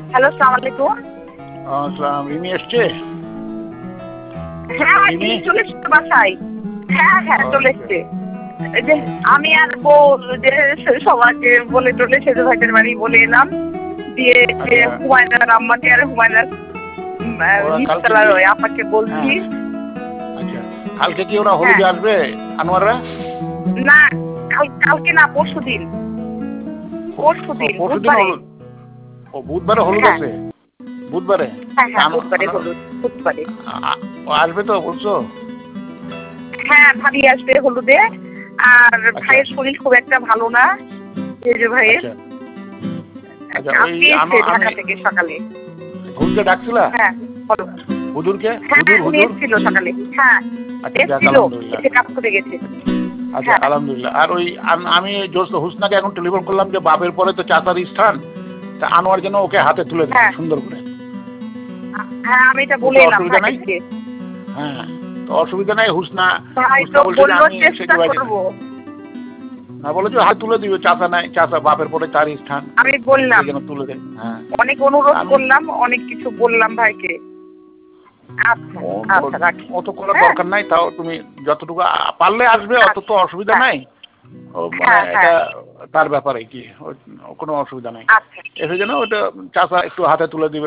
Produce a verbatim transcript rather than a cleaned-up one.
Hello, আসসালামু আলাইকুম। আসসালাম, রিমি এসছে? হ্যাঁ, রিমি রিমি চলে এসছে বাসায়। হ্যাঁ, হ্যাঁ, চলে আচ্ছা এসছে। এই যে আমি আর বউ যে সবাইকে বলে টলে সেজু ভাইদের বাড়ি বলে এলাম। দিয়ে যে আচ্ছা হুমায়ুনার আম্মাকে আর হুমায়ুনার উম আ ওরা কালকে নিচতলার কি? ওই আপাকে বলছি। হ্যাঁ আচ্ছা, কালকে কি ওরা হ্যাঁ, হলুদে আসবে আনোয়াররা? না কাল কালকে না পরশুদিন। পরশুদিন পরশু দিন বুধবারে। হলুদ? ও বুধবারে হলুদ হ্যাঁ, আছে? বুধবারে? হ্যাঁ, তা হ্যাঁ, আনো- বুধবারে আনো- হলুদ। বুধবারে। আ- আ- ও আসবে তো বলছো? হ্যাঁ, ভাবি আসবে হলুদে। আর আচ্ছা ভাইয়ের শরীর খুব একটা ভালো না। সেজু ভাইয়ের আচ্ছা আচ্ছা, ওই আজকে আনো এসছে আমি ঢাকা থেকে সকালে। হুজুরকে ডাকছিলা? হ্যাঁ, বলো। হুজুরকে, হ্যাঁ, হুজুর উনি হুজুর এসেছিল সকালে। হ্যাঁ, আচ্ছা যাক, এসেছিল। আলহামদুলিল্লাহ। এসে কাজ করে গেছে। আচ্ছা হ্যাঁ, আলহামদুলিল্লাহ। আর ওই আম- আমি জোস্ত হুসনাকে এখন টেলিফোন করলাম যে বাপের পরে তো চাচার স্থান, তা আনোয়ার যেন ওকে হাতে তুলে দেয় হ্যাঁ, সুন্দর করে। হ্যাঁ, আমি এটা বলে ওতে এলাম অসুবিধা নাই? ভাইকে। হ্যাঁ, তো অসুবিধা নাই। হুসনা ভাই হুসনা তো বলছে যে বললো আমি চেষ্টা সেজু ভাইকে করব। না বলে যে হাতে তুলে দিবে, চাচা নাই, চাচা বাপের পরে তার স্থান, আমি সে বললাম, যেন তুলে দেয়। হ্যাঁ অনেক অনুরোধ আমি করলাম, অনেক কিছু বললাম ভাইকে। আচ্ছা, ও- আচ্ছা রাখি। অত করার হ্যাঁ, দরকার নাই, তাও তুমি যতটুকু আ- পারলে আসবে, অত তো আচ্ছা, অসুবিধা হ্যাঁ, নাই। ও মানে হ্যাঁ, হ্যাঁ, এটা তার ব্যাপারে কি, ও- কোনো অসুবিধা নাই। আচ্ছা। এসে যেন ওটা চাচা একটু হাতে তুলে দিবে।